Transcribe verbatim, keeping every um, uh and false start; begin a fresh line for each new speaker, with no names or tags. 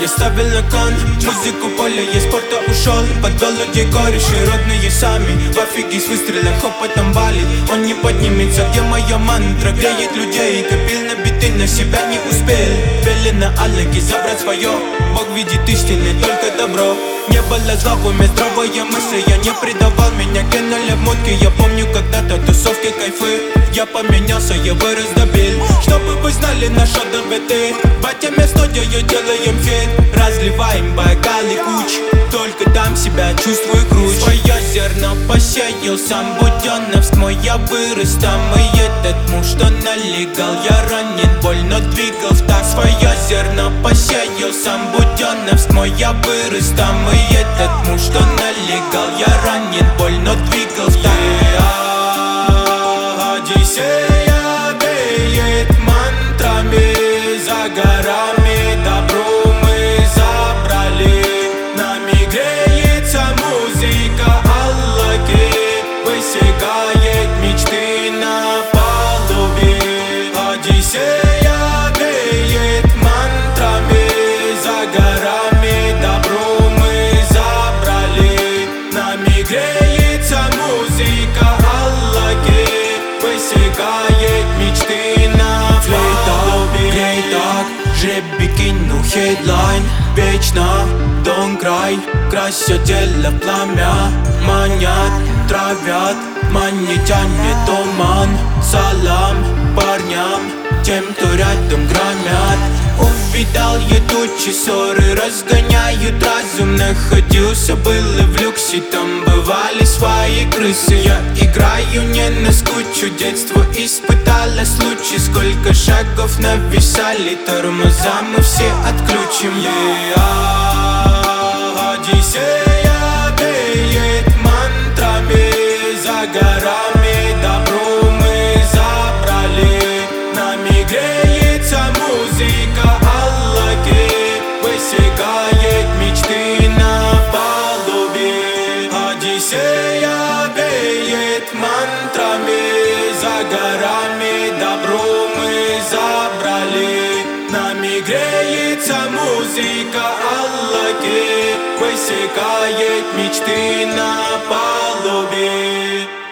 я ставил на кон. Музыку поле, я спорта ушел. Подвел людей кореши, родные сами. В офиге с выстрелах опытом валит. Он не поднимется, где моя мантра. Греет людей, копил на биты, на себя не успел. Пели на Аллаке забрать свое. Бог видит истины, только добро. Не было зла в уме, здравая мысль. Я не предавал, меня кинули в мутки. Я помню когда-то тусовки, кайфы. Я поменялся, я вырос, добил. Чтобы вы знали наши ДВТ. В теме студию делаем хит. Разливаем Байкал и Куч. Только там себя чувствую круче. Свое зерно посеял сам Буденновск. Мой я вырос там. И этот муж, что налегал. Я ранен, больно двигал в так. Свое зерно посеял сам Буденновск. Мой я вырос там. И этот муж, что налегал. Я ранен, больно двигал в так. Одиссея веет мантрами. За горами добро мы забрали. Нами греется музыка Аллаки. Высекает мечты на палубе. Одиссея веет мантрами. За горами добро мы забрали. Нами греется музыка Аллаки. Высекает мечты на палубе. Грей так, жребий кину хедлайн. Вечно дом край, красят тело в пламя. Манят, травят, мани тянет туман. Салам парням, тем, кто рядом громят. Увидал я тучи, ссоры разгоняют разум. Находился, было в люксе, там бывали свои крысы. Я играю не наскучу, детство испытала случай. Сколько шагов нависали, тормоза мы все отключим. Одиссея веет мантрами. За горами добро мы забрали. Нами греется музыка Аллаки. Высекает мечты на палубе. Одиссея веет мантрами. За горами добро мы забрали. Нами греется музыка Аллаки. Высекает мечты на палубе.